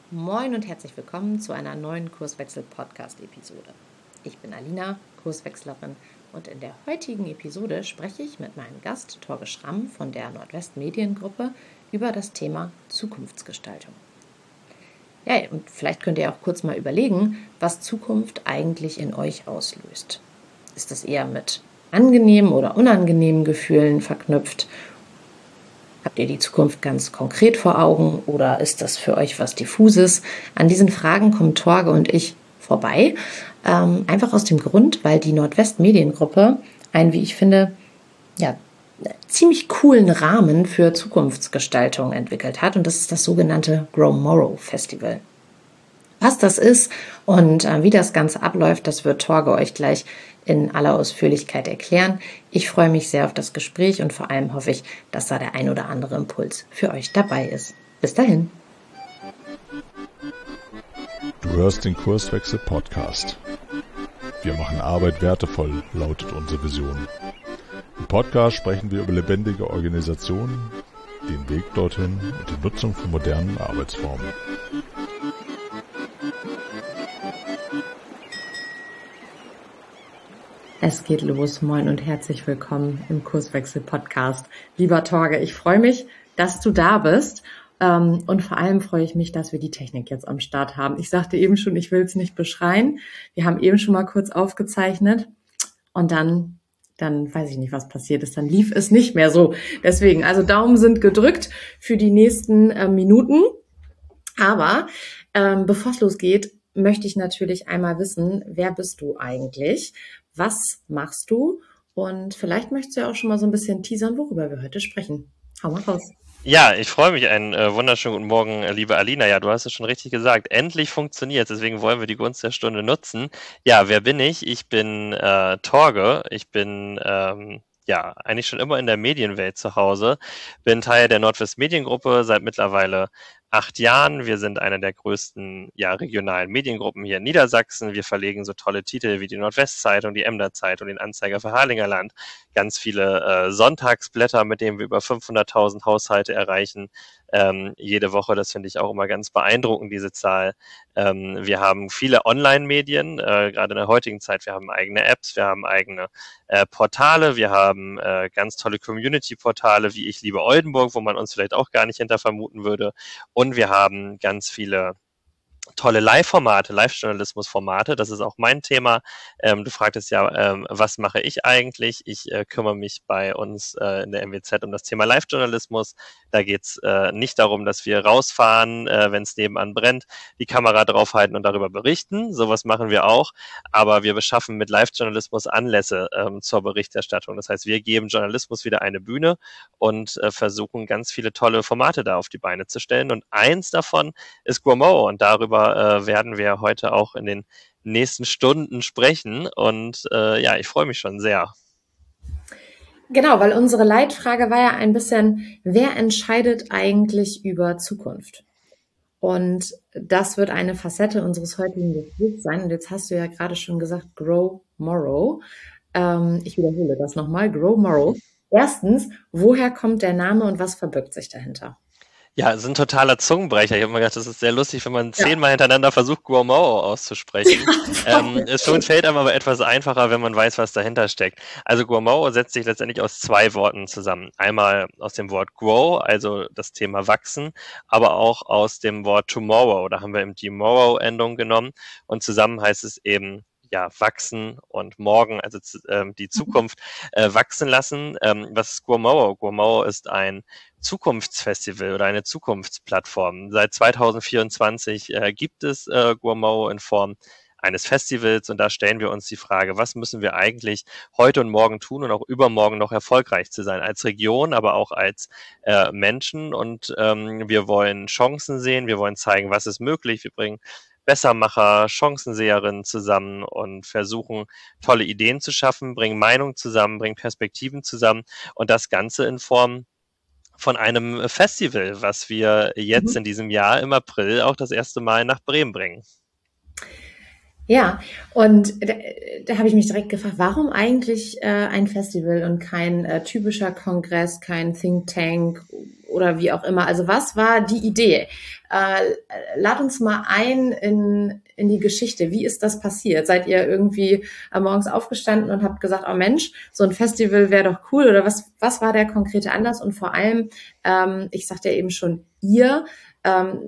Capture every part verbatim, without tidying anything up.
Moin und herzlich willkommen zu einer neuen Kurswechsel-Podcast-Episode. Ich bin Alina, Kurswechslerin, und in der heutigen Episode spreche ich mit meinem Gast Torge Schramm von der Nordwest Mediengruppe über das Thema Zukunftsgestaltung. Ja, und vielleicht könnt ihr auch kurz mal überlegen, was Zukunft eigentlich in euch auslöst. Ist das eher mit angenehmen oder unangenehmen Gefühlen verknüpft? Habt ihr die Zukunft ganz konkret vor Augen oder ist das für euch was Diffuses? An diesen Fragen kommen Torge und ich vorbei. Ähm, einfach aus dem Grund, weil die Nordwest Mediengruppe einen, wie ich finde, ja, ziemlich coolen Rahmen für Zukunftsgestaltung entwickelt hat. Und das ist das sogenannte Grow Morrow Festival. Was das ist und äh, wie das Ganze abläuft, das wird Torge euch gleich in aller Ausführlichkeit erklären. Ich freue mich sehr auf das Gespräch und vor allem hoffe ich, dass da der ein oder andere Impuls für euch dabei ist. Bis dahin. Du hörst den Kurswechsel Podcast. Wir machen Arbeit wertevoll, lautet unsere Vision. Im Podcast sprechen wir über lebendige Organisationen, den Weg dorthin und die Nutzung von modernen Arbeitsformen. Es geht los. Moin und herzlich willkommen im Kurswechsel-Podcast. Lieber Torge, ich freue mich, dass du da bist. Und vor allem freue ich mich, dass wir die Technik jetzt am Start haben. Ich sagte eben schon, ich will es nicht beschreien. Wir haben eben schon mal kurz aufgezeichnet und dann, dann weiß ich nicht, was passiert ist. Dann lief es nicht mehr so. Deswegen, also Daumen sind gedrückt für die nächsten äh, Minuten. Aber ähm, bevor es losgeht, möchte ich natürlich einmal wissen, wer bist du eigentlich? Was machst du? Und vielleicht möchtest du ja auch schon mal so ein bisschen teasern, worüber wir heute sprechen. Hau mal raus. Ja, ich freue mich. Einen äh, wunderschönen guten Morgen, äh, liebe Alina. Ja, du hast es schon richtig gesagt. Endlich funktioniert. Deswegen wollen wir die Gunst der Stunde nutzen. Ja, wer bin ich? Ich bin äh, Torge. Ich bin ähm, ja eigentlich schon immer in der Medienwelt zu Hause. Bin Teil der Nordwest Mediengruppe seit mittlerweile acht Jahren. Wir sind eine der größten ja, regionalen Mediengruppen hier in Niedersachsen. Wir verlegen so tolle Titel wie die Nordwestzeitung, die Emder Zeitung, den Anzeiger für Harlingerland, ganz viele äh, Sonntagsblätter, mit denen wir über fünfhunderttausend Haushalte erreichen. Ähm, jede Woche, das finde ich auch immer ganz beeindruckend, diese Zahl. Ähm, wir haben viele Online-Medien, äh, gerade in der heutigen Zeit. Wir haben eigene Apps, wir haben eigene äh, Portale, wir haben äh, ganz tolle Community-Portale wie Ich liebe Oldenburg, wo man uns vielleicht auch gar nicht hinter vermuten würde. Und wir haben ganz viele tolle Live-Formate, Live-Journalismus-Formate. Das ist auch mein Thema. Ähm, du fragtest ja, ähm, was mache ich eigentlich? Ich äh, kümmere mich bei uns äh, in der M W Z um das Thema Live-Journalismus. Da geht's äh, nicht darum, dass wir rausfahren, äh, wenn es nebenan brennt, die Kamera draufhalten und darüber berichten. Sowas machen wir auch. Aber wir beschaffen mit Live-Journalismus Anlässe ähm, zur Berichterstattung. Das heißt, wir geben Journalismus wieder eine Bühne und äh, versuchen, ganz viele tolle Formate da auf die Beine zu stellen. Und eins davon ist Gourmand. Und darüber äh, werden wir heute auch in den nächsten Stunden sprechen. Und äh, ja, ich freue mich schon sehr. Genau, weil unsere Leitfrage war ja ein bisschen, wer entscheidet eigentlich über Zukunft? Und das wird eine Facette unseres heutigen Gesprächs sein. Und jetzt hast du ja gerade schon gesagt, Grow Morrow. Ähm, ich wiederhole das nochmal, Grow Morrow. Erstens, woher kommt der Name und was verbirgt sich dahinter? Ja, es ist ein totaler Zungenbrecher. Ich habe mir gedacht, das ist sehr lustig, wenn man ja. zehnmal hintereinander versucht, Gourmand auszusprechen. Ja, ähm, es schon fällt einem aber etwas einfacher, wenn man weiß, was dahinter steckt. Also Gourmand setzt sich letztendlich aus zwei Worten zusammen. Einmal aus dem Wort grow, also das Thema wachsen, aber auch aus dem Wort tomorrow. Da haben wir eben die Morrow-Endung genommen und zusammen heißt es eben ja, wachsen und morgen, also ähm, die Zukunft äh, wachsen lassen. Ähm, was ist Gourmand? Gourmand ist ein Zukunftsfestival oder eine Zukunftsplattform. Seit zwanzig vierundzwanzig äh, gibt es äh, Gourmand in Form eines Festivals und da stellen wir uns die Frage, was müssen wir eigentlich heute und morgen tun und auch übermorgen noch erfolgreich zu sein, als Region, aber auch als äh, Menschen und ähm, wir wollen Chancen sehen, wir wollen zeigen, was ist möglich, wir bringen Bessermacher, Chancenseherinnen zusammen und versuchen, tolle Ideen zu schaffen, bringen Meinungen zusammen, bringen Perspektiven zusammen und das Ganze in Form von einem Festival, was wir jetzt mhm. in diesem Jahr im April auch das erste Mal nach Bremen bringen. Ja, und da, da habe ich mich direkt gefragt, warum eigentlich äh, ein Festival und kein äh, typischer Kongress, kein Think Tank oder wie auch immer. Also was war die Idee? Äh, lad uns mal ein in, in die Geschichte. Wie ist das passiert? Seid ihr irgendwie äh, morgens aufgestanden und habt gesagt, oh Mensch, so ein Festival wäre doch cool? Oder was, was war der konkrete Anlass? Und vor allem, ähm, ich sagte ja eben schon, ihr, ähm,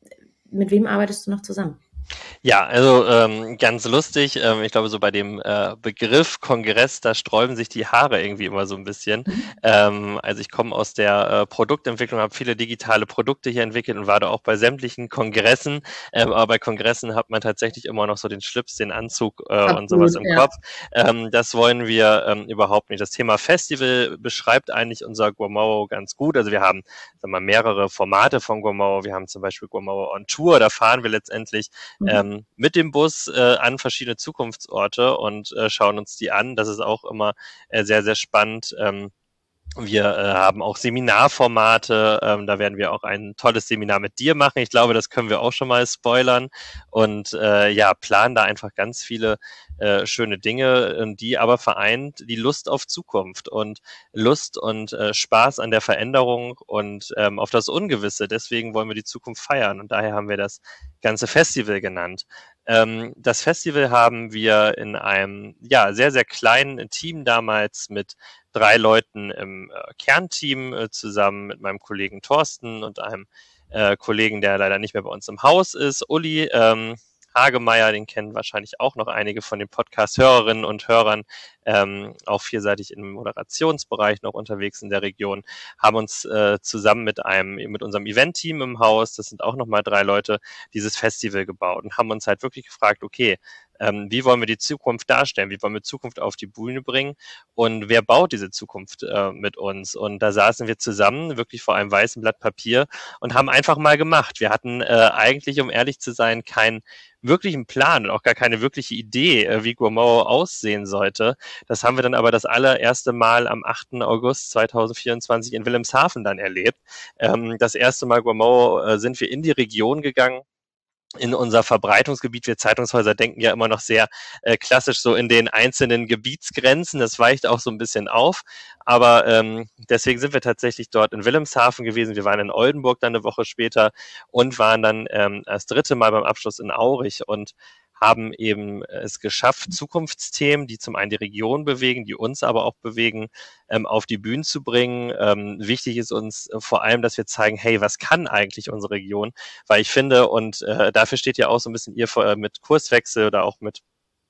mit wem arbeitest du noch zusammen? Ja, also ähm, ganz lustig. Ähm, ich glaube, so bei dem äh, Begriff Kongress, da sträuben sich die Haare irgendwie immer so ein bisschen. Mhm. Ähm, also ich komme aus der äh, Produktentwicklung, habe viele digitale Produkte hier entwickelt und war da auch bei sämtlichen Kongressen. Ähm, aber bei Kongressen hat man tatsächlich immer noch so den Schlips, den Anzug äh, Absolut, und sowas im ja. Kopf. Ähm, das wollen wir ähm, überhaupt nicht. Das Thema Festival beschreibt eigentlich unser Guomao ganz gut. Also wir haben sagen wir mal, mehrere Formate von Guomao. Wir haben zum Beispiel Guomao on Tour. Da fahren wir letztendlich Ähm, mit dem Bus äh, an verschiedene Zukunftsorte und äh, schauen uns die an. Das ist auch immer äh, sehr, sehr spannend. Ähm, wir äh, haben auch Seminarformate, ähm, da werden wir auch ein tolles Seminar mit dir machen. Ich glaube, das können wir auch schon mal spoilern und äh, ja, planen da einfach ganz viele äh, schöne Dinge, die aber vereint die Lust auf Zukunft und Lust und äh, Spaß an der Veränderung und ähm, auf das Ungewisse. Deswegen wollen wir die Zukunft feiern und daher haben wir das ganze Festival genannt. Ähm, das Festival haben wir in einem ja sehr, sehr kleinen Team damals mit drei Leuten im äh, Kernteam äh, zusammen mit meinem Kollegen Thorsten und einem äh, Kollegen, der leider nicht mehr bei uns im Haus ist, Uli ähm, Hagemeyer, den kennen wahrscheinlich auch noch einige von den Podcast-Hörerinnen und Hörern, ähm, auch vielseitig im Moderationsbereich noch unterwegs in der Region, haben uns äh, zusammen mit einem, mit unserem Event-Team im Haus, das sind auch nochmal drei Leute, dieses Festival gebaut und haben uns halt wirklich gefragt, okay, ähm, wie wollen wir die Zukunft darstellen? Wie wollen wir Zukunft auf die Bühne bringen? Und wer baut diese Zukunft äh, mit uns? Und da saßen wir zusammen, wirklich vor einem weißen Blatt Papier und haben einfach mal gemacht. Wir hatten äh, eigentlich, um ehrlich zu sein, keinen wirklichen Plan und auch gar keine wirkliche Idee, äh, wie Guomao aussehen sollte. Das haben wir dann aber das allererste Mal am achten August zweitausendvierundzwanzig in Wilhelmshaven dann erlebt. Ähm, das erste Mal Guomao äh, sind wir in die Region gegangen, in unser Verbreitungsgebiet. Wir Zeitungshäuser denken ja immer noch sehr äh, klassisch so in den einzelnen Gebietsgrenzen. Das weicht auch so ein bisschen auf. Aber ähm, deswegen sind wir tatsächlich dort in Wilhelmshaven gewesen. Wir waren in Oldenburg dann eine Woche später und waren dann ähm, das dritte Mal beim Abschluss in Aurich und haben eben es geschafft, Zukunftsthemen, die zum einen die Region bewegen, die uns aber auch bewegen, ähm, auf die Bühnen zu bringen. Ähm, wichtig ist uns vor allem, dass wir zeigen, hey, was kann eigentlich unsere Region? Weil ich finde, und äh, dafür steht ja auch so ein bisschen ihr vor, äh, mit Kurswechsel oder auch mit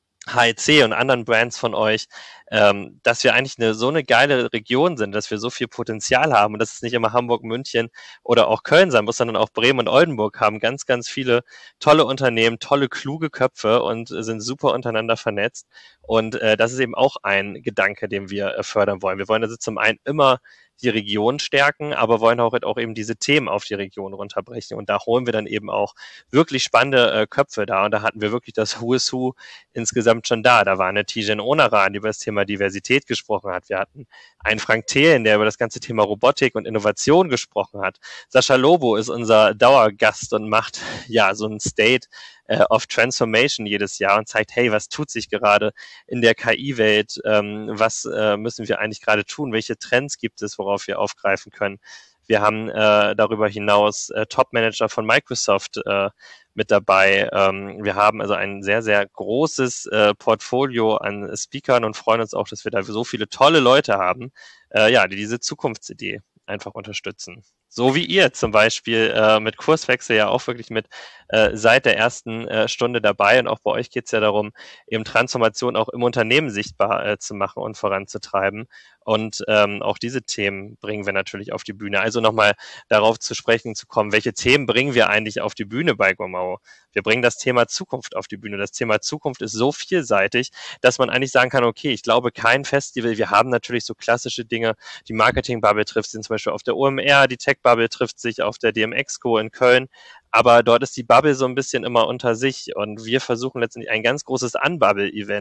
H E C und anderen Brands von euch, ähm, dass wir eigentlich eine, so eine geile Region sind, dass wir so viel Potenzial haben und dass es nicht immer Hamburg, München oder auch Köln sein muss, sondern auch Bremen und Oldenburg haben ganz, ganz viele tolle Unternehmen, tolle, kluge Köpfe und sind super untereinander vernetzt. Und äh, das ist eben auch ein Gedanke, den wir äh, fördern wollen. Wir wollen also zum einen immer die Region stärken, aber wollen auch, auch eben diese Themen auf die Region runterbrechen. Und da holen wir dann eben auch wirklich spannende äh, Köpfe da. Und da hatten wir wirklich das Who is Who insgesamt schon da. Da war eine Tijen Onaran, die über das Thema Diversität gesprochen hat. Wir hatten einen Frank Thelen, der über das ganze Thema Robotik und Innovation gesprochen hat. Sascha Lobo ist unser Dauergast und macht ja so ein State äh, of Transformation jedes Jahr und zeigt, hey, was tut sich gerade in der K I-Welt? Ähm, was äh, müssen wir eigentlich gerade tun? Welche Trends gibt es, worauf wir aufgreifen können? Wir haben äh, darüber hinaus äh, Top-Manager von Microsoft äh, mit dabei. Ähm, wir haben also ein sehr, sehr großes äh, Portfolio an Speakern und freuen uns auch, dass wir da so viele tolle Leute haben, äh, ja, die diese Zukunftsidee einfach unterstützen. So wie ihr zum Beispiel äh, mit Kurswechsel ja auch wirklich mit äh, seit der ersten äh, Stunde dabei und auch bei euch geht es ja darum, eben Transformation auch im Unternehmen sichtbar äh, zu machen und voranzutreiben. Und ähm, auch diese Themen bringen wir natürlich auf die Bühne. Also nochmal darauf zu sprechen zu kommen, welche Themen bringen wir eigentlich auf die Bühne bei Guomao? Wir bringen das Thema Zukunft auf die Bühne. Das Thema Zukunft ist so vielseitig, dass man eigentlich sagen kann, okay, ich glaube, kein Festival, wir haben natürlich so klassische Dinge, die Marketing-Bubble trifft sich zum Beispiel auf der O M R, die Tech-Bubble trifft sich auf der D M Expo in Köln, aber dort ist die Bubble so ein bisschen immer unter sich und wir versuchen letztendlich ein ganz großes Unbubble-Event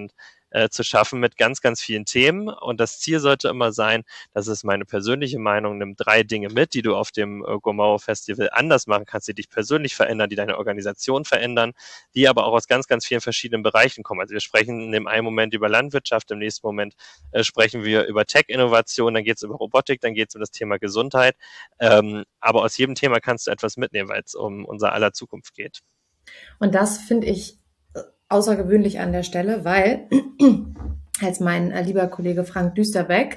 äh, zu schaffen mit ganz, ganz vielen Themen. Und das Ziel sollte immer sein, das ist meine persönliche Meinung, nimm drei Dinge mit, die du auf dem äh, Gomao Festival anders machen kannst, die dich persönlich verändern, die deine Organisation verändern, die aber auch aus ganz, ganz vielen verschiedenen Bereichen kommen. Also wir sprechen in dem einen Moment über Landwirtschaft, im nächsten Moment äh, sprechen wir über Tech-Innovation, dann geht es über Robotik, dann geht es um das Thema Gesundheit. Ähm, aber aus jedem Thema kannst du etwas mitnehmen, weil es um unser aller Zukunft geht. Und das finde ich außergewöhnlich an der Stelle, weil als mein äh, lieber Kollege Frank Düsterbeck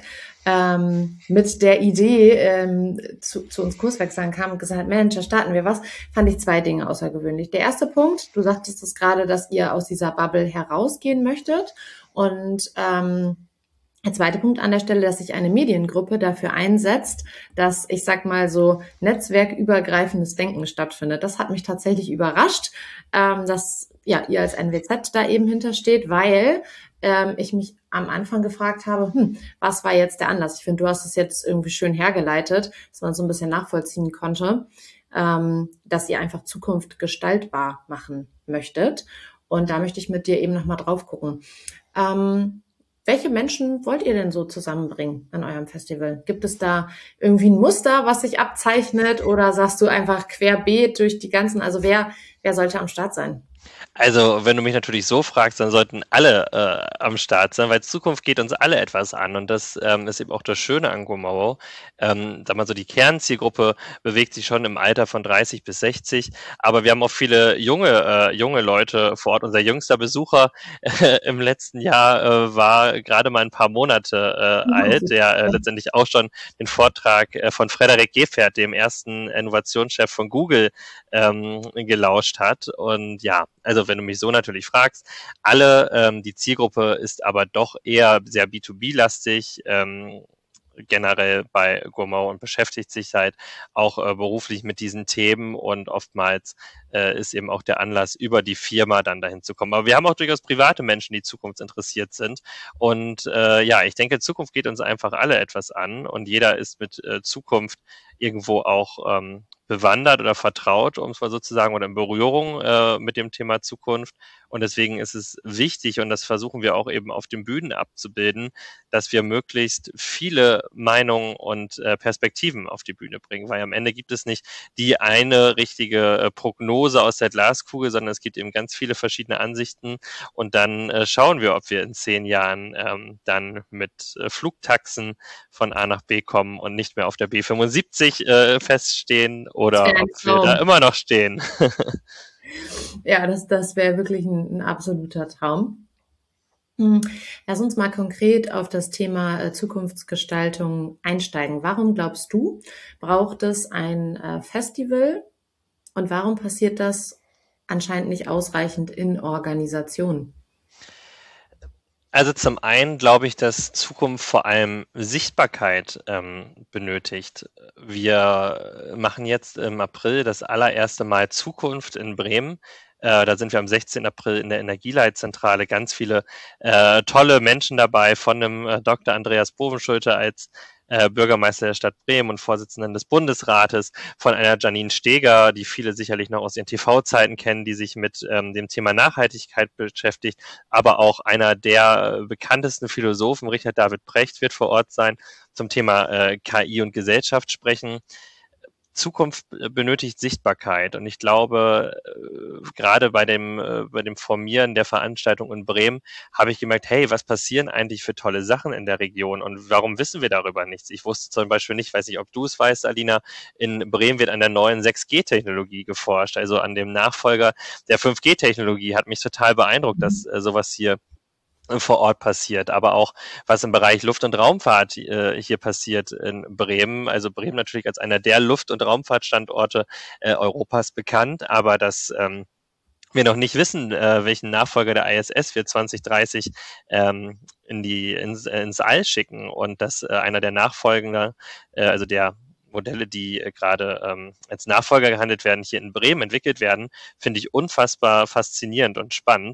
ähm, mit der Idee ähm, zu, zu uns Kurswechseln kam und gesagt hat, Mensch, da starten wir was, fand ich zwei Dinge außergewöhnlich. Der erste Punkt, du sagtest es gerade, dass ihr aus dieser Bubble herausgehen möchtet, und ähm, der zweite Punkt an der Stelle, dass sich eine Mediengruppe dafür einsetzt, dass, ich sag mal so, netzwerkübergreifendes Denken stattfindet. Das hat mich tatsächlich überrascht, ähm, dass ja ihr als N W Z da eben hintersteht, weil ähm, ich mich am Anfang gefragt habe, hm, was war jetzt der Anlass? Ich finde, du hast es jetzt irgendwie schön hergeleitet, dass man so ein bisschen nachvollziehen konnte, ähm, dass ihr einfach Zukunft gestaltbar machen möchtet. Und da möchte ich mit dir eben nochmal drauf gucken. Ähm, Welche Menschen wollt ihr denn so zusammenbringen an eurem Festival? Gibt es da irgendwie ein Muster, was sich abzeichnet, oder sagst du einfach querbeet durch die ganzen, also wer, wer sollte am Start sein? Also, wenn du mich natürlich so fragst, dann sollten alle äh, am Start sein, weil Zukunft geht uns alle etwas an, und das ähm, ist eben auch das Schöne an Gomao. Ähm, sag mal so, die Kernzielgruppe bewegt sich schon im Alter von dreißig bis sechzig, aber wir haben auch viele junge äh, junge Leute vor Ort. Unser jüngster Besucher äh, im letzten Jahr äh, war gerade mal ein paar Monate äh, alt, der äh, letztendlich auch schon den Vortrag äh, von Frederik Gefert, dem ersten Innovationschef von Google, ähm, gelauscht hat. Und ja, also wenn du mich so natürlich fragst, alle, ähm, die Zielgruppe ist aber doch eher sehr B zwei B-lastig, ähm, generell bei Gomao, und beschäftigt sich halt auch äh, beruflich mit diesen Themen, und oftmals äh, ist eben auch der Anlass, über die Firma dann dahin zu kommen. Aber wir haben auch durchaus private Menschen, die zukunftsinteressiert sind, und äh, ja, ich denke, Zukunft geht uns einfach alle etwas an, und jeder ist mit äh, Zukunft irgendwo auch ähm, bewandert oder vertraut, um es mal so zu sagen, oder in Berührung äh, mit dem Thema Zukunft. Und deswegen ist es wichtig, und das versuchen wir auch eben auf den Bühnen abzubilden, dass wir möglichst viele Meinungen und äh, Perspektiven auf die Bühne bringen, weil am Ende gibt es nicht die eine richtige äh, Prognose aus der Glaskugel, sondern es gibt eben ganz viele verschiedene Ansichten, und dann äh, schauen wir, ob wir in zehn Jahren ähm, dann mit äh, Flugtaxen von A nach B kommen und nicht mehr auf der B fünfundsiebzig äh, feststehen, oder ob wir da immer noch stehen. Ja, das, das wäre wirklich ein, ein absoluter Traum. Lass uns mal konkret auf das Thema äh, Zukunftsgestaltung einsteigen. Warum glaubst du, braucht es ein äh, Festival, und warum passiert das anscheinend nicht ausreichend in Organisationen? Also zum einen glaube ich, dass Zukunft vor allem Sichtbarkeit ähm, benötigt. Wir machen jetzt im April das allererste Mal Zukunft in Bremen. Äh, da sind wir am sechzehnten April in der Energieleitzentrale, ganz viele äh, tolle Menschen dabei, von dem äh, Doktor Andreas Bovenschulte als äh, Bürgermeister der Stadt Bremen und Vorsitzenden des Bundesrates, von einer Janine Steger, die viele sicherlich noch aus ihren T V-Zeiten kennen, die sich mit ähm, dem Thema Nachhaltigkeit beschäftigt, aber auch einer der bekanntesten Philosophen, Richard David Precht, wird vor Ort sein, zum Thema äh, K I und Gesellschaft sprechen. Zukunft benötigt Sichtbarkeit, und ich glaube, äh, gerade bei dem äh, bei dem Formieren der Veranstaltung in Bremen habe ich gemerkt, hey, was passieren eigentlich für tolle Sachen in der Region, und warum wissen wir darüber nichts? Ich wusste zum Beispiel nicht, weiß nicht, ob du es weißt, Alina, in Bremen wird an der neuen sechs G Technologie geforscht, also an dem Nachfolger der fünf G Technologie. Hat mich total beeindruckt, dass äh, sowas hier vor Ort passiert, aber auch was im Bereich Luft- und Raumfahrt äh, hier passiert in Bremen. Also Bremen natürlich als einer der Luft- und Raumfahrtstandorte äh, Europas bekannt, aber dass ähm, wir noch nicht wissen, äh, welchen Nachfolger der I S S wir zwanzig dreißig ähm, in die ins, ins All schicken, und dass äh, einer der Nachfolger, äh, also der Modelle, die äh, gerade ähm, als Nachfolger gehandelt werden, hier in Bremen entwickelt werden, finde ich unfassbar faszinierend und spannend.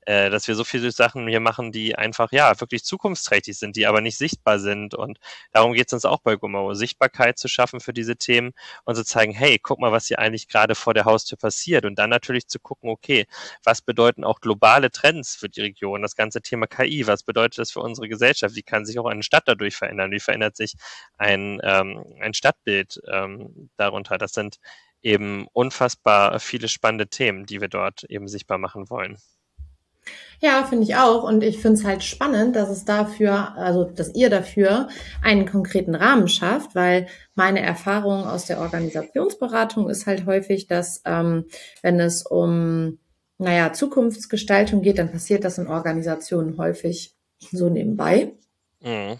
äh, dass wir so viele Sachen hier machen, die einfach, ja, wirklich zukunftsträchtig sind, die aber nicht sichtbar sind. Und darum geht es uns auch bei Gomao, Sichtbarkeit zu schaffen für diese Themen und zu zeigen, hey, guck mal, was hier eigentlich gerade vor der Haustür passiert. Und dann natürlich zu gucken, okay, was bedeuten auch globale Trends für die Region? Das ganze Thema K I, was bedeutet das für unsere Gesellschaft? Wie kann sich auch eine Stadt dadurch verändern? Wie verändert sich ein, ähm, ein Stadtbild ähm, darunter? Das sind eben unfassbar viele spannende Themen, die wir dort eben sichtbar machen wollen. Ja, finde ich auch. Und ich finde es halt spannend, dass es dafür, also dass ihr dafür einen konkreten Rahmen schafft, weil meine Erfahrung aus der Organisationsberatung ist halt häufig, dass ähm, wenn es um, naja, Zukunftsgestaltung geht, dann passiert das in Organisationen häufig so nebenbei. Mhm.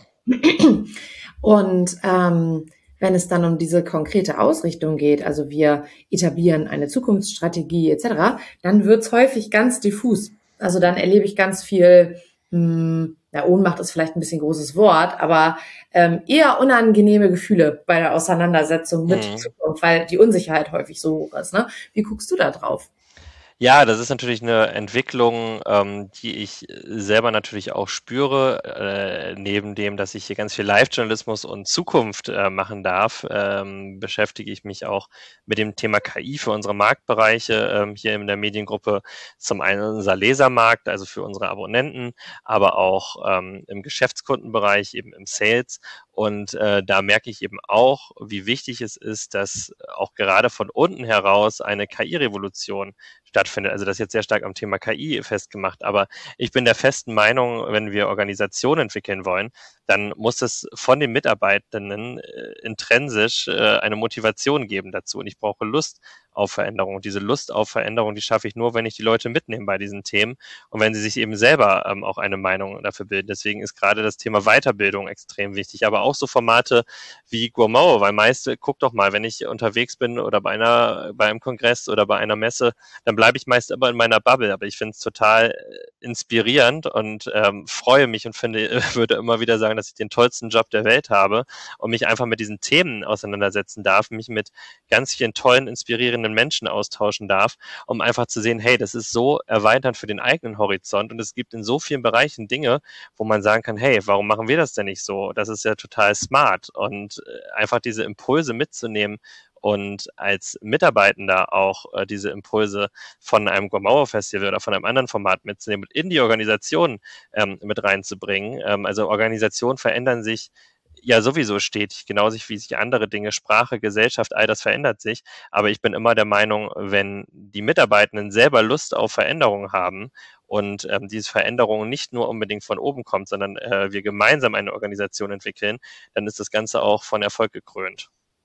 Und ähm, wenn es dann um diese konkrete Ausrichtung geht, also wir etablieren eine Zukunftsstrategie et cetera, dann wird's häufig ganz diffus. Also dann erlebe ich ganz viel, hm, ja, Ohnmacht ist vielleicht ein bisschen großes Wort, aber ähm, eher unangenehme Gefühle bei der Auseinandersetzung mit Mhm. Zukunft, weil die Unsicherheit häufig so hoch ist. Ne? Wie guckst du da drauf? Ja, das ist natürlich eine Entwicklung, ähm, die ich selber natürlich auch spüre. Äh, neben dem, dass ich hier ganz viel Live-Journalismus und Zukunft äh, machen darf, ähm, beschäftige ich mich auch mit dem Thema K I für unsere Marktbereiche ähm, hier in der Mediengruppe. Zum einen unser Lesermarkt, also für unsere Abonnenten, aber auch ähm, im Geschäftskundenbereich, eben im Sales. Und äh, da merke ich eben auch, wie wichtig es ist, dass auch gerade von unten heraus eine K I-Revolution stattfindet. Also das ist jetzt sehr stark am Thema K I festgemacht, aber ich bin der festen Meinung, wenn wir Organisationen entwickeln wollen, dann muss es von den Mitarbeitenden äh, intrinsisch äh, eine Motivation geben dazu. Und ich brauche Lust auf Veränderung. Und diese Lust auf Veränderung, die schaffe ich nur, wenn ich die Leute mitnehme bei diesen Themen und wenn sie sich eben selber ähm, auch eine Meinung dafür bilden. Deswegen ist gerade das Thema Weiterbildung extrem wichtig, aber auch so Formate wie Gomao, weil meist, guck doch mal, wenn ich unterwegs bin oder bei einer, bei einem Kongress oder bei einer Messe, dann bleibe ich meist immer in meiner Bubble, aber ich finde es total inspirierend und ähm, freue mich und finde, würde immer wieder sagen, dass ich den tollsten Job der Welt habe und mich einfach mit diesen Themen auseinandersetzen darf, mich mit ganz vielen tollen, inspirierenden Menschen austauschen darf, um einfach zu sehen, hey, das ist so erweiternd für den eigenen Horizont und es gibt in so vielen Bereichen Dinge, wo man sagen kann, hey, warum machen wir das denn nicht so? Das ist ja total smart und einfach diese Impulse mitzunehmen und als Mitarbeitender auch äh, diese Impulse von einem Gomao Festival oder von einem anderen Format mitzunehmen und in die Organisation ähm, mit reinzubringen. Ähm, also Organisationen verändern sich ja sowieso stetig, genauso wie sich andere Dinge, Sprache, Gesellschaft, all das verändert sich. Aber ich bin immer der Meinung, wenn die Mitarbeitenden selber Lust auf Veränderungen haben und ähm, diese Veränderung nicht nur unbedingt von oben kommt, sondern äh, wir gemeinsam eine Organisation entwickeln, dann ist das Ganze auch von Erfolg gekrönt.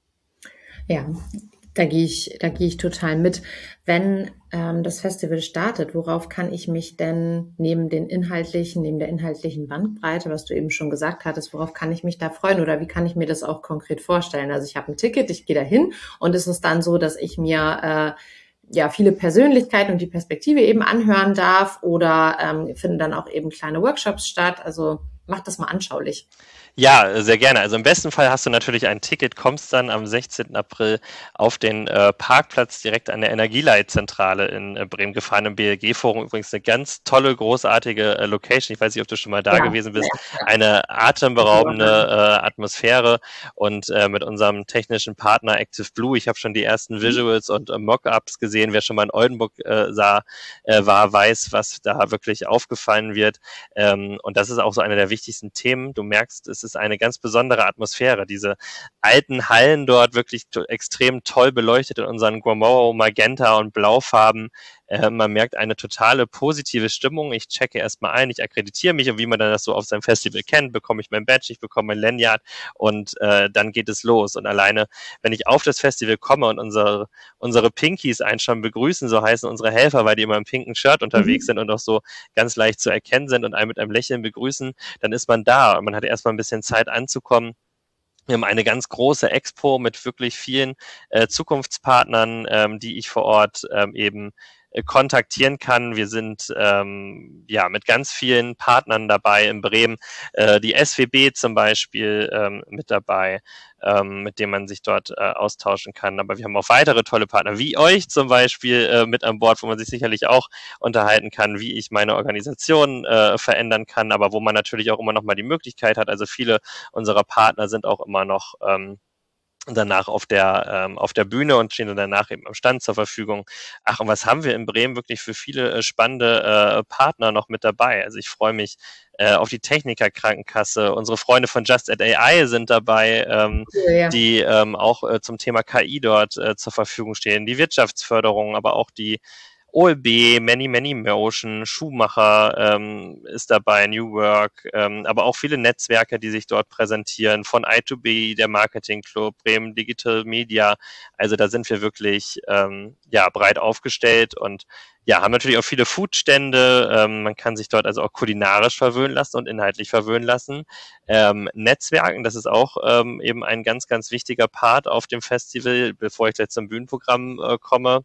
Ja, da gehe ich, da gehe ich total mit. Wenn ähm, das Festival startet, worauf kann ich mich denn neben den inhaltlichen, neben der inhaltlichen Bandbreite, was du eben schon gesagt hattest, worauf kann ich mich da freuen oder wie kann ich mir das auch konkret vorstellen? Also ich habe ein Ticket, ich gehe da hin und ist es dann so, dass ich mir äh, ja viele Persönlichkeiten und die Perspektive eben anhören darf oder ähm, finden dann auch eben kleine Workshops statt? Also mach das mal anschaulich. Ja, sehr gerne. Also im besten Fall hast du natürlich ein Ticket, kommst dann am sechzehnten April auf den äh, Parkplatz direkt an der Energieleitzentrale in äh, Bremen gefahren, im B L G-Forum. Übrigens eine ganz tolle, großartige äh, Location. Ich weiß nicht, ob du schon mal da Ja. gewesen bist. Eine atemberaubende äh, Atmosphäre und äh, mit unserem technischen Partner Active Blue. Ich habe schon die ersten Visuals und äh, Mockups gesehen. Wer schon mal in Oldenburg äh, sah, äh, war, weiß, was da wirklich aufgefallen wird. Ähm, und das ist auch so einer der wichtigsten Themen. Du merkst, es ist eine ganz besondere Atmosphäre. Diese alten Hallen dort wirklich to- extrem toll beleuchtet in unseren Gomao, Magenta und Blaufarben. Äh, man merkt eine totale positive Stimmung. Ich checke erstmal ein, ich akkreditiere mich und wie man dann das so auf seinem Festival kennt, bekomme ich mein Badge, ich bekomme mein Lanyard und äh, dann geht es los. Und alleine, wenn ich auf das Festival komme und unsere, unsere Pinkies einen schon begrüßen, so heißen unsere Helfer, weil die immer im pinken Shirt unterwegs Mhm. sind und auch so ganz leicht zu erkennen sind und einen mit einem Lächeln begrüßen, dann ist man da und man hat erstmal ein bisschen Zeit anzukommen. Wir haben eine ganz große Expo mit wirklich vielen äh, Zukunftspartnern, ähm, die ich vor Ort ähm, eben äh, kontaktieren kann. Wir sind ähm, ja mit ganz vielen Partnern dabei in Bremen, äh, die S W B zum Beispiel ähm, mit dabei, ähm, mit dem man sich dort äh, austauschen kann. Aber wir haben auch weitere tolle Partner, wie euch zum Beispiel äh, mit an Bord, wo man sich sicherlich auch unterhalten kann, wie ich meine Organisation äh, verändern kann, aber wo man natürlich auch immer noch mal die Möglichkeit hat. Also viele unserer Partner sind auch immer noch ähm, danach auf der ähm, auf der Bühne und stehen dann danach eben am Stand zur Verfügung. Ach, und was haben wir in Bremen wirklich für viele äh, spannende äh, Partner noch mit dabei? Also ich freue mich äh, auf die Techniker-Krankenkasse. Unsere Freunde von Just Add A I sind dabei, ähm, Ja, ja. die ähm, auch äh, zum Thema K I dort äh, zur Verfügung stehen. Die Wirtschaftsförderung, aber auch die O L B, Many Many Motion, Schuhmacher ähm, ist dabei, New Work, ähm, aber auch viele Netzwerke, die sich dort präsentieren, von I zwei B, der Marketing Club, Bremen Digital Media. Also da sind wir wirklich ähm, ja breit aufgestellt und ja, haben natürlich auch viele Foodstände. Ähm, man kann sich dort also auch kulinarisch verwöhnen lassen und inhaltlich verwöhnen lassen. Ähm, Netzwerken, das ist auch ähm, eben ein ganz, ganz wichtiger Part auf dem Festival, bevor ich gleich zum Bühnenprogramm äh, komme.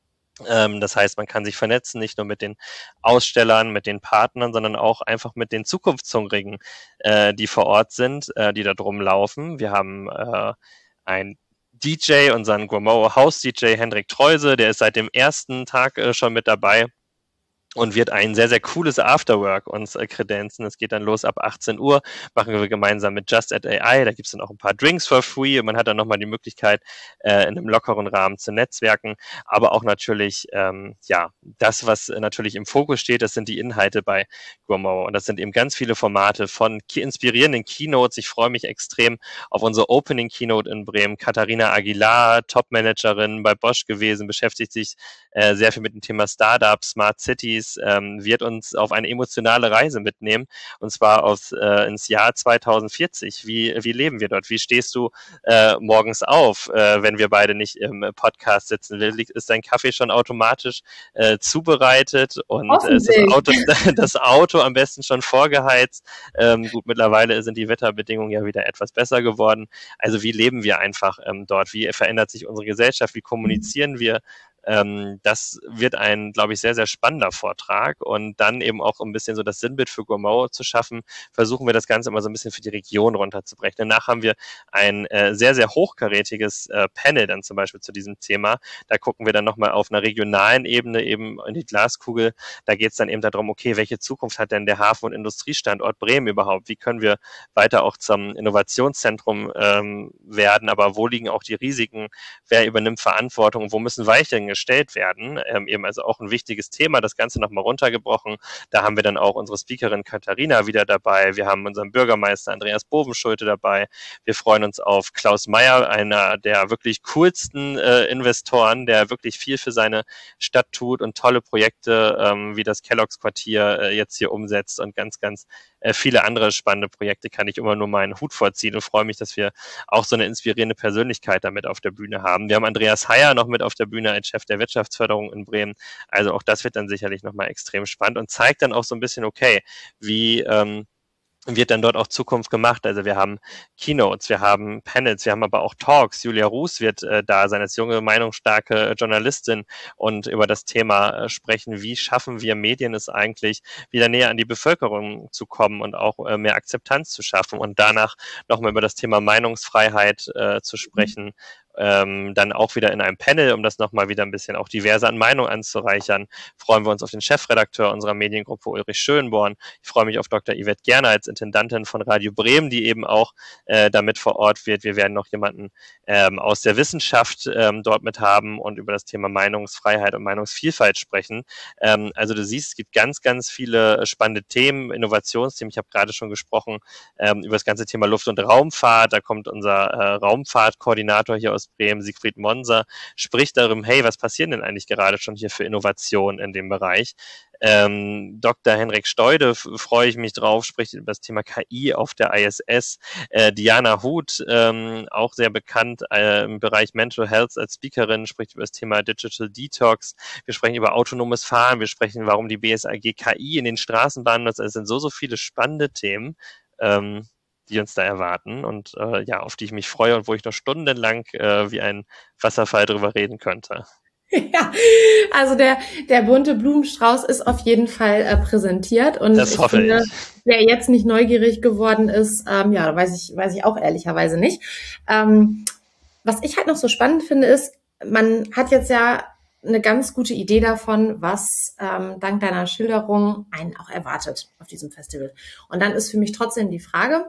Ähm, das heißt, man kann sich vernetzen, nicht nur mit den Ausstellern, mit den Partnern, sondern auch einfach mit den Zukunftshungrigen, äh, die vor Ort sind, äh, die da drum laufen. Wir haben äh, ein D J, unseren Gourmand House D J Hendrik Treuse, der ist seit dem ersten Tag äh, schon mit dabei und wird ein sehr, sehr cooles Afterwork uns äh, kredenzen. Es geht dann los ab achtzehn Uhr, machen wir gemeinsam mit Just Add A I. Da gibt's dann auch ein paar Drinks for free und man hat dann nochmal die Möglichkeit, äh, in einem lockeren Rahmen zu netzwerken. Aber auch natürlich, ähm, ja, das, was äh, natürlich im Fokus steht, das sind die Inhalte bei Gourmand. Und das sind eben ganz viele Formate von ki- inspirierenden Keynotes. Ich freue mich extrem auf unsere Opening Keynote in Bremen. Katharina Aguilar, Top-Managerin bei Bosch gewesen, beschäftigt sich äh, sehr viel mit dem Thema Startups, Smart Cities, ähm, wird uns auf eine emotionale Reise mitnehmen, und zwar aufs, äh, ins Jahr zwanzig vierzig. Wie, wie leben wir dort? Wie stehst du äh, morgens auf, äh, wenn wir beide nicht im Podcast sitzen? Ist dein Kaffee schon automatisch äh, zubereitet und äh, ist das Auto, das Auto am besten schon vorgeheizt? Ähm, gut, mittlerweile sind die Wetterbedingungen ja wieder etwas besser geworden. Also wie leben wir einfach ähm, dort? Wie verändert sich unsere Gesellschaft? Wie kommunizieren wir? Ähm, das wird ein, glaube ich, sehr, sehr spannender Vortrag, und dann eben auch ein bisschen so das Sinnbild für Gourmand zu schaffen, versuchen wir das Ganze immer so ein bisschen für die Region runterzubrechen. Danach haben wir ein äh, sehr, sehr hochkarätiges äh, Panel dann zum Beispiel zu diesem Thema. Da gucken wir dann nochmal auf einer regionalen Ebene eben in die Glaskugel. Da geht es dann eben darum, okay, welche Zukunft hat denn der Hafen- und Industriestandort Bremen überhaupt? Wie können wir weiter auch zum Innovationszentrum ähm, werden? Aber wo liegen auch die Risiken? Wer übernimmt Verantwortung? Wo müssen Weichen gestellt werden, ähm, eben also auch ein wichtiges Thema, das Ganze nochmal runtergebrochen. Da haben wir dann auch unsere Speakerin Katharina wieder dabei, wir haben unseren Bürgermeister Andreas Bovenschulte dabei, wir freuen uns auf Klaus Meyer, einer der wirklich coolsten äh, Investoren, der wirklich viel für seine Stadt tut und tolle Projekte ähm, wie das Kellogg's Quartier äh, jetzt hier umsetzt, und ganz, ganz äh, viele andere spannende Projekte. Kann ich immer nur meinen Hut vorziehen und freue mich, dass wir auch so eine inspirierende Persönlichkeit damit auf der Bühne haben. Wir haben Andreas Heyer noch mit auf der Bühne als Chef der Wirtschaftsförderung in Bremen. Also auch das wird dann sicherlich nochmal extrem spannend und zeigt dann auch so ein bisschen, okay, wie ähm, wird dann dort auch Zukunft gemacht. Also wir haben Keynotes, wir haben Panels, wir haben aber auch Talks. Julia Ruß wird äh, da sein als junge, meinungsstarke Journalistin und über das Thema äh, sprechen, wie schaffen wir Medien es eigentlich, wieder näher an die Bevölkerung zu kommen und auch äh, mehr Akzeptanz zu schaffen, und danach nochmal über das Thema Meinungsfreiheit äh, zu sprechen. Ähm, dann auch wieder in einem Panel, um das nochmal wieder ein bisschen auch diverse an Meinung anzureichern. Freuen wir uns auf den Chefredakteur unserer Mediengruppe, Ulrich Schönborn. Ich freue mich auf Doktor Yvette Gerner als Intendantin von Radio Bremen, die eben auch äh, damit vor Ort wird. Wir werden noch jemanden ähm, aus der Wissenschaft ähm, dort mit haben und über das Thema Meinungsfreiheit und Meinungsvielfalt sprechen. Ähm, also du siehst, es gibt ganz, ganz viele spannende Themen, Innovationsthemen. Ich habe gerade schon gesprochen ähm, über das ganze Thema Luft- und Raumfahrt. Da kommt unser äh, Raumfahrtkoordinator hier aus Bremen, Siegfried Monser, spricht darum, hey, was passiert denn eigentlich gerade schon hier für Innovation in dem Bereich? Ähm, Doktor Henrik Steude, freue ich mich drauf, spricht über das Thema K I auf der I S S. Äh, Diana Huth, ähm, auch sehr bekannt äh, im Bereich Mental Health als Speakerin, spricht über das Thema Digital Detox. Wir sprechen über autonomes Fahren, wir sprechen, warum die B S A G K I in den Straßenbahnen nutzt. Also es sind so, so viele spannende Themen, ähm, die uns da erwarten und äh, ja, auf die ich mich freue und wo ich noch stundenlang äh, wie ein Wasserfall drüber reden könnte. Ja, also der, der bunte Blumenstrauß ist auf jeden Fall äh, präsentiert und Das ich hoffe finde, ich. wer jetzt nicht neugierig geworden ist, ähm, ja, weiß ich, weiß ich auch ehrlicherweise nicht. Ähm, was ich halt noch so spannend finde, ist, man hat jetzt ja eine ganz gute Idee davon, was ähm, dank deiner Schilderung einen auch erwartet auf diesem Festival. Und dann ist für mich trotzdem die Frage,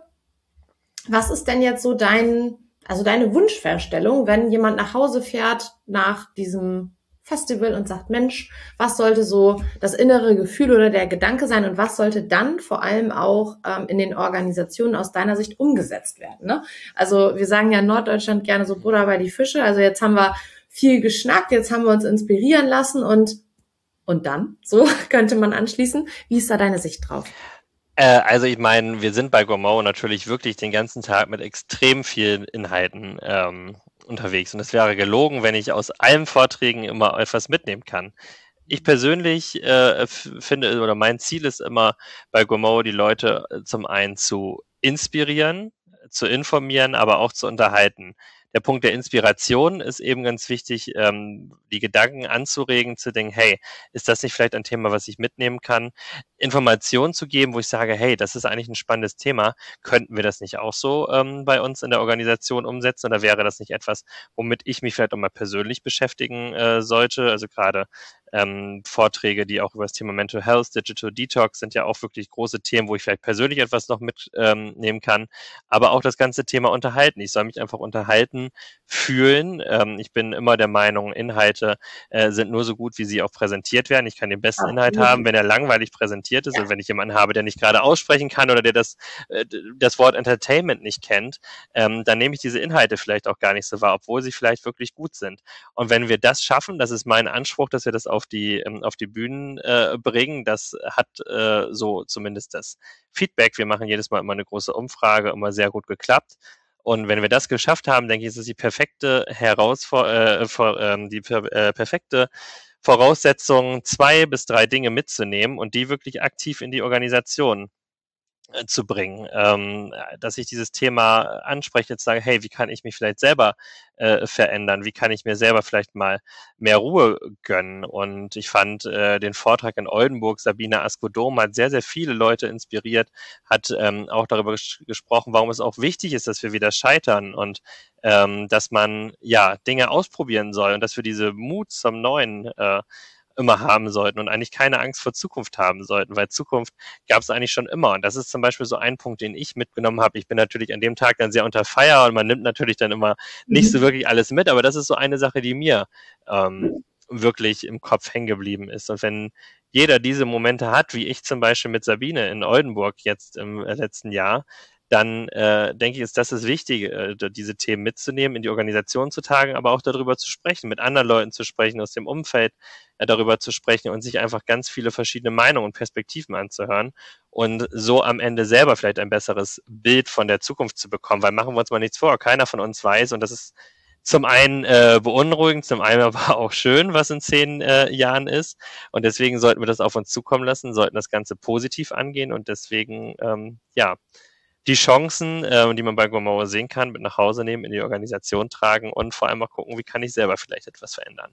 was ist denn jetzt so dein, also deine Wunschvorstellung, wenn jemand nach Hause fährt nach diesem Festival und sagt, Mensch, was sollte so das innere Gefühl oder der Gedanke sein und was sollte dann vor allem auch ähm, in den Organisationen aus deiner Sicht umgesetzt werden? Ne? Also wir sagen ja in Norddeutschland gerne so Butter bei die Fische. Also jetzt haben wir viel geschnackt, jetzt haben wir uns inspirieren lassen und und dann, so könnte man anschließen. Wie ist da deine Sicht drauf? Äh, also ich meine, wir sind bei Gourmand natürlich wirklich den ganzen Tag mit extrem vielen Inhalten ähm, unterwegs. Und es wäre gelogen, wenn ich aus allen Vorträgen immer etwas mitnehmen kann. Ich persönlich äh, finde, oder mein Ziel ist immer bei Gourmand die Leute zum einen zu inspirieren, zu informieren, aber auch zu unterhalten. Der Punkt der Inspiration ist eben ganz wichtig, ähm, die Gedanken anzuregen, zu denken, hey, ist das nicht vielleicht ein Thema, was ich mitnehmen kann? Informationen zu geben, wo ich sage, hey, das ist eigentlich ein spannendes Thema, könnten wir das nicht auch so ähm, bei uns in der Organisation umsetzen oder wäre das nicht etwas, womit ich mich vielleicht auch mal persönlich beschäftigen äh, sollte? Also gerade ähm, Vorträge, die auch über das Thema Mental Health, Digital Detox sind ja auch wirklich große Themen, wo ich vielleicht persönlich etwas noch mitnehmen ähm, kann, aber auch das ganze Thema unterhalten. Ich soll mich einfach unterhalten, fühlen. Ähm, ich bin immer der Meinung, Inhalte äh, sind nur so gut, wie sie auch präsentiert werden. Ich kann den besten Inhalt haben, wenn er langweilig präsentiert ist, ja. Und wenn ich jemanden habe, der nicht gerade aussprechen kann oder der das, äh, das Wort Entertainment nicht kennt, ähm, dann nehme ich diese Inhalte vielleicht auch gar nicht so wahr, obwohl sie vielleicht wirklich gut sind. Und wenn wir das schaffen, das ist mein Anspruch, dass wir das auf die, ähm, auf die Bühnen äh, bringen, das hat äh, so zumindest das Feedback. Wir machen jedes Mal immer eine große Umfrage, immer sehr gut geklappt. Und wenn wir das geschafft haben, denke ich, ist es die perfekte Herausforderung, äh, äh, die per äh, perfekte Voraussetzung, zwei bis drei Dinge mitzunehmen und die wirklich aktiv in die Organisation äh, zu bringen. Ähm, dass ich dieses Thema anspreche, jetzt sage, hey, wie kann ich mich vielleicht selber äh, verändern? Wie kann ich mir selber vielleicht mal mehr Ruhe gönnen? Und ich fand äh, den Vortrag in Oldenburg, Sabine Askodom hat sehr, sehr viele Leute inspiriert, hat ähm, auch darüber ges- gesprochen, warum es auch wichtig ist, dass wir wieder scheitern und ähm, dass man ja Dinge ausprobieren soll und dass wir diese Mut zum Neuen äh, immer haben sollten und eigentlich keine Angst vor Zukunft haben sollten, weil Zukunft gab es eigentlich schon immer. Und das ist zum Beispiel so ein Punkt, den ich mitgenommen habe. Ich bin natürlich an dem Tag dann sehr unter Feier und man nimmt natürlich dann immer nicht so wirklich alles mit, aber das ist so eine Sache, die mir ähm, wirklich im Kopf hängen geblieben ist. Und wenn jeder diese Momente hat, wie ich zum Beispiel mit Sabine in Oldenburg jetzt im letzten Jahr, dann äh, denke ich, ist das das Wichtige, äh, diese Themen mitzunehmen, in die Organisation zu tagen, aber auch darüber zu sprechen, mit anderen Leuten zu sprechen, aus dem Umfeld äh, darüber zu sprechen und sich einfach ganz viele verschiedene Meinungen und Perspektiven anzuhören und so am Ende selber vielleicht ein besseres Bild von der Zukunft zu bekommen, weil machen wir uns mal nichts vor, keiner von uns weiß und das ist zum einen äh, beunruhigend, zum einen aber auch schön, was in zehn äh, Jahren ist und deswegen sollten wir das auf uns zukommen lassen, sollten das Ganze positiv angehen und deswegen, ähm, ja, die Chancen, äh, die man bei Gourmand sehen kann, mit nach Hause nehmen, in die Organisation tragen und vor allem mal gucken, wie kann ich selber vielleicht etwas verändern.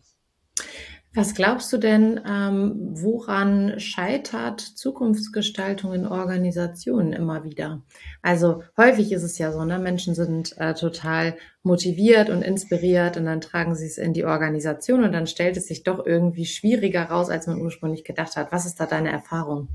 Was glaubst du denn, ähm, woran scheitert Zukunftsgestaltung in Organisationen immer wieder? Also häufig ist es ja so, ne, Menschen sind äh, total motiviert und inspiriert und dann tragen sie es in die Organisation und dann stellt es sich doch irgendwie schwieriger raus, als man ursprünglich gedacht hat. Was ist da deine Erfahrung?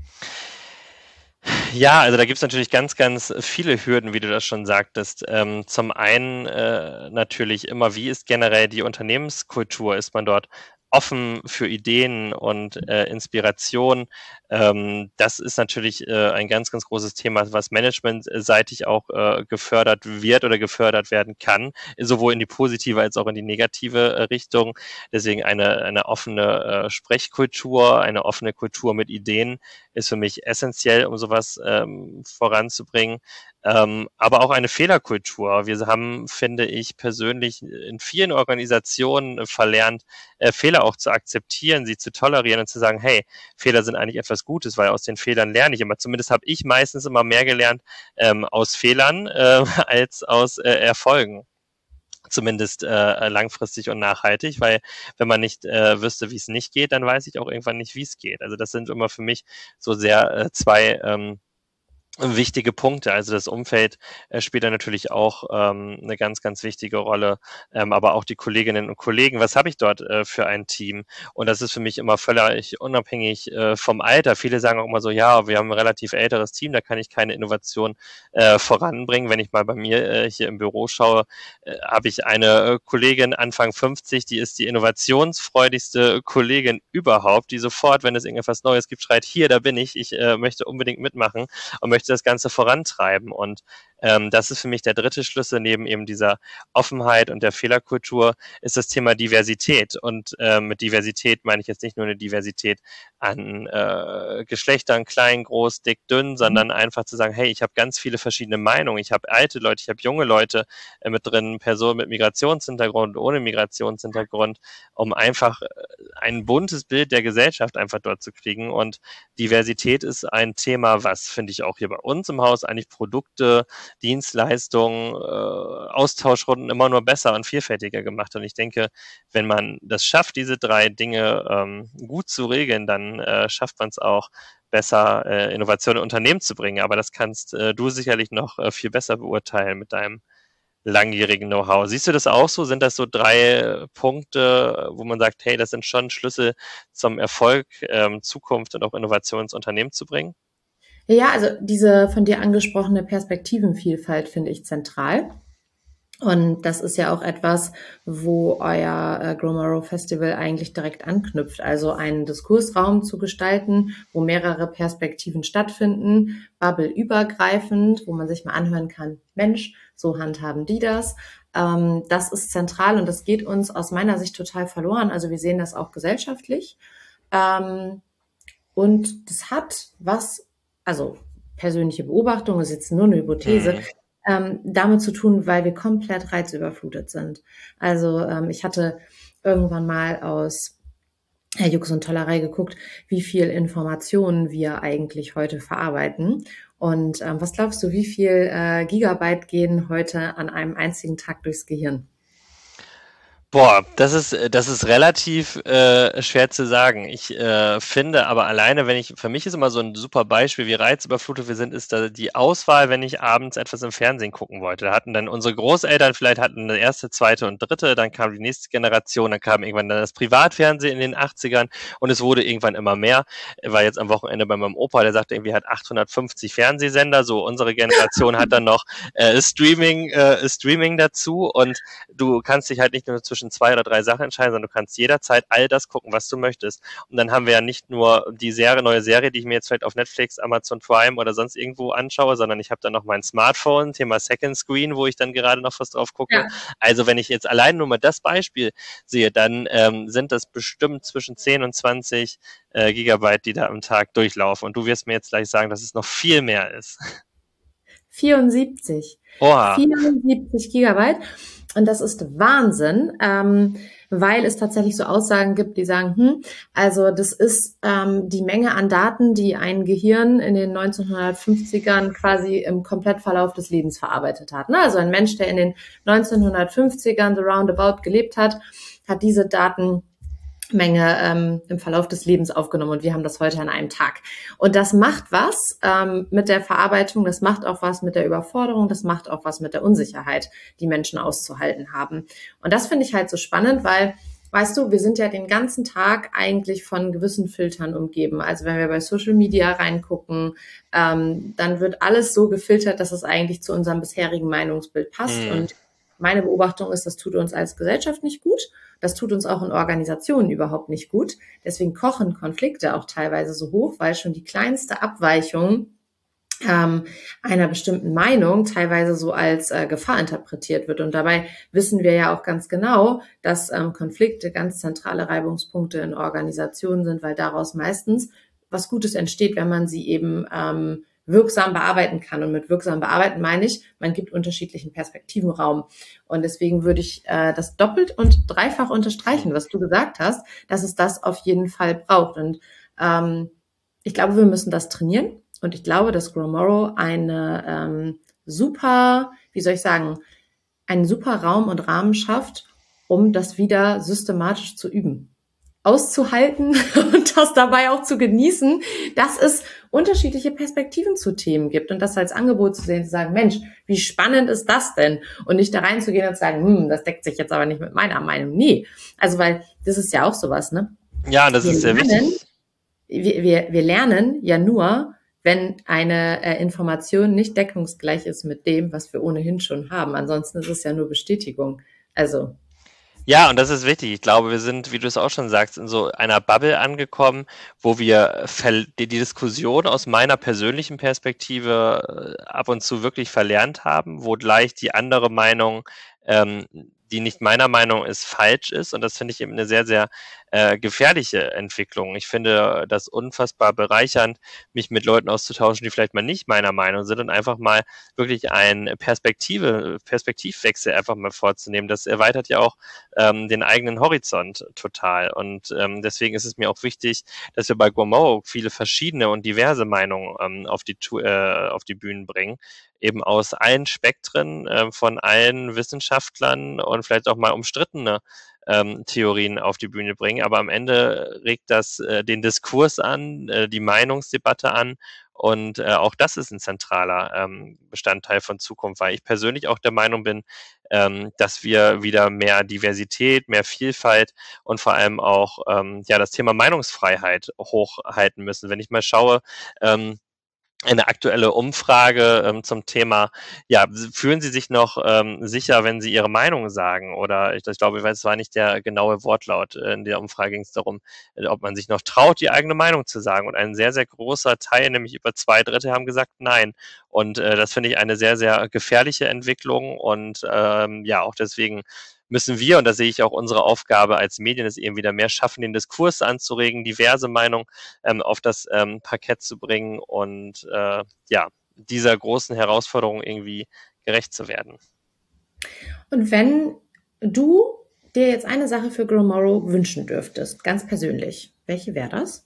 Ja, also da gibt's natürlich ganz, ganz viele Hürden, wie du das schon sagtest. Ähm, zum einen äh, natürlich immer, wie ist generell die Unternehmenskultur? Ist man dort offen für Ideen und äh, Inspiration? Ähm, das ist natürlich äh, ein ganz, ganz großes Thema, was managementseitig auch äh, gefördert wird oder gefördert werden kann, sowohl in die positive als auch in die negative äh, Richtung. Deswegen eine, eine offene äh, Sprechkultur, eine offene Kultur mit Ideen ist für mich essentiell, um sowas ähm, voranzubringen. Ähm, aber auch eine Fehlerkultur. Wir haben, finde ich persönlich, in vielen Organisationen verlernt, äh, Fehler auch zu akzeptieren, sie zu tolerieren und zu sagen, hey, Fehler sind eigentlich etwas Gutes, weil aus den Fehlern lerne ich immer. Zumindest habe ich meistens immer mehr gelernt ähm, aus Fehlern äh, als aus äh, Erfolgen. zumindest äh, langfristig und nachhaltig, weil wenn man nicht äh, wüsste, wie es nicht geht, dann weiß ich auch irgendwann nicht, wie es geht. Also das sind immer für mich so sehr äh, zwei ähm, wichtige Punkte. Also das Umfeld äh, spielt da natürlich auch ähm, eine ganz, ganz wichtige Rolle, ähm, aber auch die Kolleginnen und Kollegen. Was habe ich dort äh, für ein Team? Und das ist für mich immer völlig unabhängig äh, vom Alter. Viele sagen auch immer so, ja, wir haben ein relativ älteres Team, da kann ich keine Innovation äh, voranbringen. Wenn ich mal bei mir äh, hier im Büro schaue, äh, habe ich eine äh, Kollegin Anfang fünfzig, die ist die innovationsfreudigste Kollegin überhaupt, die sofort, wenn es irgendetwas Neues gibt, schreit, hier, da bin ich, ich äh, möchte unbedingt mitmachen und möchte das Ganze vorantreiben. Und ähm, das ist für mich der dritte Schlüssel neben eben dieser Offenheit und der Fehlerkultur, ist das Thema Diversität. Und äh, mit Diversität meine ich jetzt nicht nur eine Diversität an äh, Geschlechtern, klein, groß, dick, dünn, sondern einfach zu sagen, hey, ich habe ganz viele verschiedene Meinungen. Ich habe alte Leute, ich habe junge Leute äh, mit drin, Personen mit Migrationshintergrund, ohne Migrationshintergrund, um einfach ein buntes Bild der Gesellschaft einfach dort zu kriegen. Und Diversität ist ein Thema, was, finde ich, auch hier bei uns im Haus eigentlich Produkte, Dienstleistungen, äh, Austauschrunden immer nur besser und vielfältiger gemacht. Und ich denke, wenn man das schafft, diese drei Dinge ähm, gut zu regeln, dann äh, schafft man es auch besser, äh, Innovation in Unternehmen zu bringen. Aber das kannst äh, du sicherlich noch äh, viel besser beurteilen mit deinem langjährigen Know-how. Siehst du das auch so? Sind das so drei Punkte, wo man sagt, hey, das sind schon Schlüssel zum Erfolg, ähm, Zukunft und auch Innovation ins Unternehmen zu bringen? Ja, also diese von dir angesprochene Perspektivenvielfalt finde ich zentral. Und das ist ja auch etwas, wo euer äh, Gromoro Festival eigentlich direkt anknüpft. Also einen Diskursraum zu gestalten, wo mehrere Perspektiven stattfinden, bubbleübergreifend, wo man sich mal anhören kann, Mensch, so handhaben die das. Ähm, das ist zentral und das geht uns aus meiner Sicht total verloren. Also wir sehen das auch gesellschaftlich. Ähm, und das hat was, also persönliche Beobachtung ist jetzt nur eine Hypothese, mhm. ähm, damit zu tun, weil wir komplett reizüberflutet sind. Also ähm, ich hatte irgendwann mal aus Herr Jux und Tollerei geguckt, wie viel Informationen wir eigentlich heute verarbeiten. Und ähm, was glaubst du, wie viel äh, Gigabyte gehen heute an einem einzigen Tag durchs Gehirn? Boah, das ist, das ist relativ äh, schwer zu sagen. Ich äh, finde aber alleine, wenn ich, für mich ist immer so ein super Beispiel, wie reizüberflutet wir sind, ist da die Auswahl, wenn ich abends etwas im Fernsehen gucken wollte. Da hatten dann unsere Großeltern vielleicht hatten eine erste, zweite und dritte, dann kam die nächste Generation, dann kam irgendwann dann das Privatfernsehen in den achtzigern und es wurde irgendwann immer mehr. War jetzt am Wochenende bei meinem Opa, der sagte irgendwie, hat achthundertfünfzig Fernsehsender, so unsere Generation hat dann noch äh, Streaming, äh, Streaming dazu und du kannst dich halt nicht nur zwischen zwischen zwei oder drei Sachen entscheiden, sondern du kannst jederzeit all das gucken, was du möchtest. Und dann haben wir ja nicht nur die Serie, neue Serie, die ich mir jetzt vielleicht auf Netflix, Amazon Prime oder sonst irgendwo anschaue, sondern ich habe dann noch mein Smartphone, Thema Second Screen, wo ich dann gerade noch was drauf gucke. Ja. Also wenn ich jetzt allein nur mal das Beispiel sehe, dann ähm, sind das bestimmt zwischen zehn und zwanzig äh, Gigabyte, die da am Tag durchlaufen. Und du wirst mir jetzt gleich sagen, dass es noch viel mehr ist. vierundsiebzig. Oha. vierundsiebzig Gigabyte. Und das ist Wahnsinn, ähm, weil es tatsächlich so Aussagen gibt, die sagen, hm, also das ist ähm, die Menge an Daten, die ein Gehirn in den neunzehnhundertfünfzigern quasi im Komplettverlauf des Lebens verarbeitet hat. Ne? Also ein Mensch, der in den neunzehnhundertfünfzigern so roundabout gelebt hat, hat diese Daten Menge ähm, im Verlauf des Lebens aufgenommen und wir haben das heute an einem Tag. Und das macht was ähm, mit der Verarbeitung, das macht auch was mit der Überforderung, das macht auch was mit der Unsicherheit, die Menschen auszuhalten haben. Und das finde ich halt so spannend, weil, weißt du, wir sind ja den ganzen Tag eigentlich von gewissen Filtern umgeben. Also wenn wir bei Social Media reingucken, ähm, dann wird alles so gefiltert, dass es eigentlich zu unserem bisherigen Meinungsbild passt. Mhm. Und meine Beobachtung ist, das tut uns als Gesellschaft nicht gut. Das tut uns auch in Organisationen überhaupt nicht gut. Deswegen kochen Konflikte auch teilweise so hoch, weil schon die kleinste Abweichung ähm, einer bestimmten Meinung teilweise so als äh, Gefahr interpretiert wird. Und dabei wissen wir ja auch ganz genau, dass ähm, Konflikte ganz zentrale Reibungspunkte in Organisationen sind, weil daraus meistens was Gutes entsteht, wenn man sie eben ähm, wirksam bearbeiten kann. Und mit wirksam bearbeiten meine ich, man gibt unterschiedlichen Perspektiven Raum. Und deswegen würde ich äh, das doppelt und dreifach unterstreichen, was du gesagt hast, dass es das auf jeden Fall braucht. Und ähm, ich glaube, wir müssen das trainieren. Und ich glaube, dass Gromoro eine ähm, super, wie soll ich sagen, einen super Raum und Rahmen schafft, um das wieder systematisch zu üben, auszuhalten und das dabei auch zu genießen, dass es unterschiedliche Perspektiven zu Themen gibt und das als Angebot zu sehen, zu sagen, Mensch, wie spannend ist das denn? Und nicht da reinzugehen und zu sagen, hm, das deckt sich jetzt aber nicht mit meiner Meinung. Nee, also weil das ist ja auch sowas, ne? Ja, das wir ist sehr lernen, wichtig. Wir, wir, wir lernen ja nur, wenn eine äh, Information nicht deckungsgleich ist mit dem, was wir ohnehin schon haben. Ansonsten ist es ja nur Bestätigung. Also Ja, und das ist wichtig. Ich glaube, wir sind, wie du es auch schon sagst, in so einer Bubble angekommen, wo wir ver- die, die Diskussion aus meiner persönlichen Perspektive äh, ab und zu wirklich verlernt haben, wo gleich die andere Meinung, ähm, die nicht meiner Meinung ist, falsch ist. Und das finde ich eben eine sehr, sehr äh, gefährliche Entwicklung. Ich finde das unfassbar bereichernd, mich mit Leuten auszutauschen, die vielleicht mal nicht meiner Meinung sind und einfach mal wirklich einen Perspektive, Perspektivwechsel einfach mal vorzunehmen. Das erweitert ja auch ähm, den eigenen Horizont total. Und ähm, deswegen ist es mir auch wichtig, dass wir bei Guomao viele verschiedene und diverse Meinungen ähm, auf die Tu- äh, auf die Bühnen bringen, eben aus allen Spektren, äh, von allen Wissenschaftlern und vielleicht auch mal umstrittene ähm, Theorien auf die Bühne bringen. Aber am Ende regt das äh, den Diskurs an, äh, die Meinungsdebatte an. Und äh, auch das ist ein zentraler ähm, Bestandteil von Zukunft, weil ich persönlich auch der Meinung bin, ähm, dass wir wieder mehr Diversität, mehr Vielfalt und vor allem auch ähm, ja das Thema Meinungsfreiheit hochhalten müssen. Wenn ich mal schaue, ähm, eine aktuelle Umfrage ähm, zum Thema, ja, fühlen Sie sich noch ähm, sicher, wenn Sie Ihre Meinung sagen? Oder ich, ich glaube, es war nicht der genaue Wortlaut. In der Umfrage ging es darum, äh, ob man sich noch traut, die eigene Meinung zu sagen. Und ein sehr, sehr großer Teil, nämlich über zwei Drittel, haben gesagt nein. Und äh, das finde ich eine sehr, sehr gefährliche Entwicklung. Und ähm, ja, auch deswegen müssen wir, und da sehe ich auch unsere Aufgabe als Medien, es eben wieder mehr schaffen, den Diskurs anzuregen, diverse Meinungen ähm, auf das ähm, Parkett zu bringen und äh, ja, dieser großen Herausforderung irgendwie gerecht zu werden. Und wenn du dir jetzt eine Sache für Gromorrow wünschen dürftest, ganz persönlich, welche wäre das?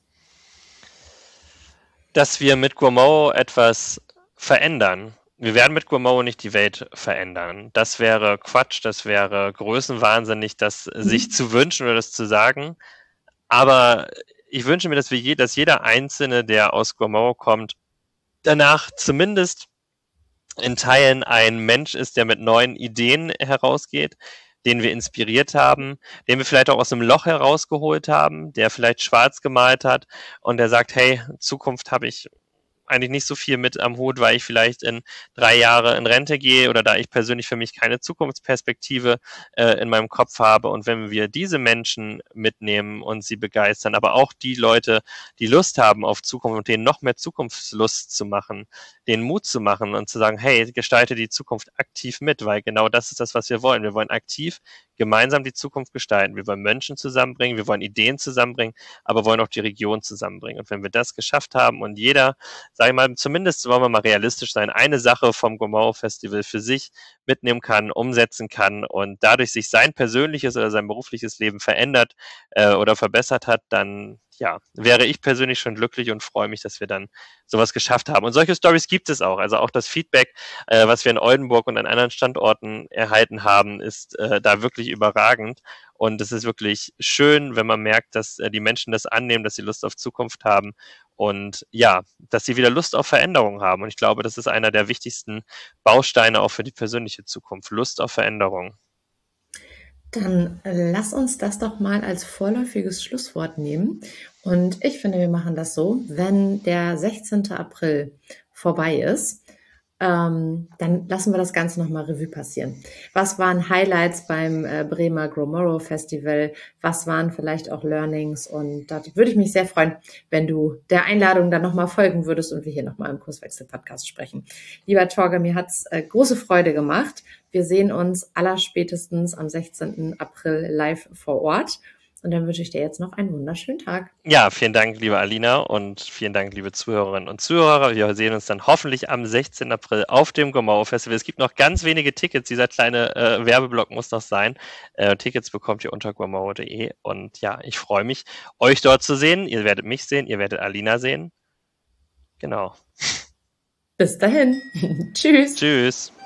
Dass wir mit Guomao etwas verändern. Wir werden mit Guomao nicht die Welt verändern. Das wäre Quatsch, das wäre größenwahnsinnig, das mhm. sich zu wünschen oder das zu sagen. Aber ich wünsche mir, dass wir je, dass jeder Einzelne, der aus Guomao kommt, danach zumindest in Teilen ein Mensch ist, der mit neuen Ideen herausgeht, den wir inspiriert haben, den wir vielleicht auch aus einem Loch herausgeholt haben, der vielleicht schwarz gemalt hat und der sagt, hey, Zukunft habe ich eigentlich nicht so viel mit am Hut, weil ich vielleicht in drei Jahre in Rente gehe oder da ich persönlich für mich keine Zukunftsperspektive äh, in meinem Kopf habe. Und wenn wir diese Menschen mitnehmen und sie begeistern, aber auch die Leute, die Lust haben auf Zukunft und denen noch mehr Zukunftslust zu machen, denen Mut zu machen und zu sagen, hey, gestalte die Zukunft aktiv mit, weil genau das ist das, was wir wollen. Wir wollen aktiv gemeinsam die Zukunft gestalten. Wir wollen Menschen zusammenbringen, wir wollen Ideen zusammenbringen, aber wollen auch die Region zusammenbringen. Und wenn wir das geschafft haben und jeder, sage ich mal, zumindest wollen wir mal realistisch sein, eine Sache vom Guomao Festival für sich mitnehmen kann, umsetzen kann und dadurch sich sein persönliches oder sein berufliches Leben verändert äh, oder verbessert hat, dann ja, wäre ich persönlich schon glücklich und freue mich, dass wir dann sowas geschafft haben. Und solche Stories gibt es auch. Also auch das Feedback, äh, was wir in Oldenburg und an anderen Standorten erhalten haben, ist äh, da wirklich überragend. Und es ist wirklich schön, wenn man merkt, dass äh, die Menschen das annehmen, dass sie Lust auf Zukunft haben und ja, dass sie wieder Lust auf Veränderung haben. Und ich glaube, das ist einer der wichtigsten Bausteine auch für die persönliche Zukunft. Lust auf Veränderung. Dann lass uns das doch mal als vorläufiges Schlusswort nehmen. Und ich finde, wir machen das so, wenn der sechzehnten April vorbei ist, ähm, dann lassen wir das Ganze nochmal Revue passieren. Was waren Highlights beim äh, Bremer Gromorrow Festival? Was waren vielleicht auch Learnings? Und da würde ich mich sehr freuen, wenn du der Einladung dann nochmal folgen würdest und wir hier nochmal im Kurswechsel-Podcast sprechen. Lieber Torge, mir hat's äh, große Freude gemacht. Wir sehen uns allerspätestens am sechzehnten April live vor Ort. Und dann wünsche ich dir jetzt noch einen wunderschönen Tag. Ja, vielen Dank, liebe Alina, und vielen Dank, liebe Zuhörerinnen und Zuhörer. Wir sehen uns dann hoffentlich am sechzehnten April auf dem Guomao Festival. Es gibt noch ganz wenige Tickets. Dieser kleine äh, Werbeblock muss noch sein. Äh, Tickets bekommt ihr unter guomao punkt de. Und ja, ich freue mich, euch dort zu sehen. Ihr werdet mich sehen, ihr werdet Alina sehen. Genau. Bis dahin. Tschüss. Tschüss.